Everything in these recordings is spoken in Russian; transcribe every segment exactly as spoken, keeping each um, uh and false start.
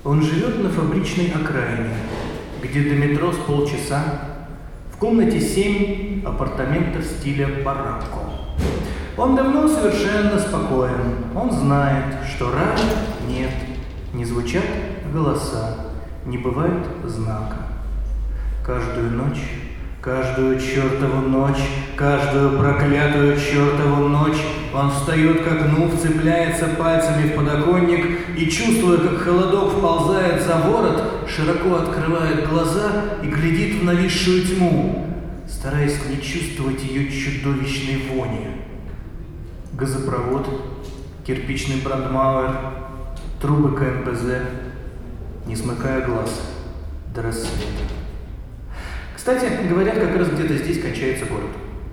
Он живет на фабричной окраине, где до метро с полчаса, в комнате семь апартаментов стиля барокко. Он давно совершенно спокоен. Он знает, что рая нет, не звучат голоса, не бывает знака. Каждую ночь, каждую чертову ночь, каждую проклятую чертову ночь он встает к окну, вцепляется пальцами в подоконник и, чувствуя, как холодок вползает за ворот, широко открывает глаза и глядит в нависшую тьму, стараясь не чувствовать ее чудовищной вони. Газопровод, кирпичный брандмауэр, трубы ка эн пэ зэ, не смыкая глаз до рассвета. Кстати, говорят, как раз где-то здесь кончается город.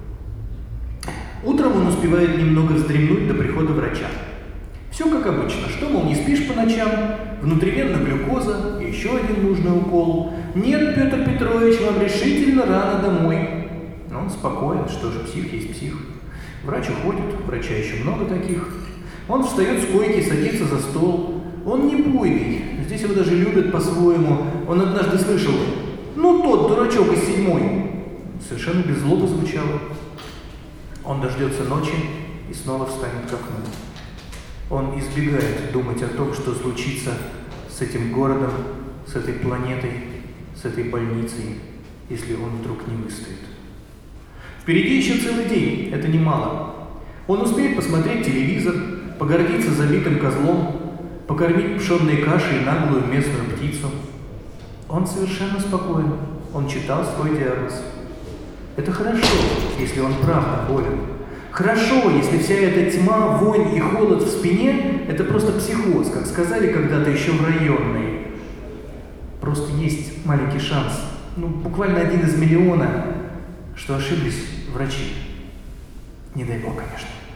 Утром он успевает немного вздремнуть до прихода врача. Все как обычно. Что, мол, не спишь по ночам? Внутривенна глюкоза, еще один нужный укол. Нет, Петр Петрович, вам решительно рано домой. Но он спокоен, что же, псих есть псих. Врач уходит, врача еще много таких. Он встает с койки, садится за стол. Он не буйный, здесь его даже любят по-своему. Он однажды слышал: «Ну, тот дурачок из седьмой». Совершенно без злобы звучало. Он дождется ночи и снова встанет к окну. Он избегает думать о том, что случится с этим городом, с этой планетой, с этой больницей, если он вдруг не выстоит. Впереди еще целый день, это немало. Он успеет посмотреть телевизор, погордиться забитым козлом, покормить пшенной кашей наглую местную птицу. Он совершенно спокоен, он читал свой диагноз. Это хорошо, если он правда болен. Хорошо, если вся эта тьма, вонь и холод в спине – это просто психоз, как сказали когда-то еще в районной. Просто есть маленький шанс, ну, буквально один из миллиона, что ошиблись врачи. Не дай бог, конечно.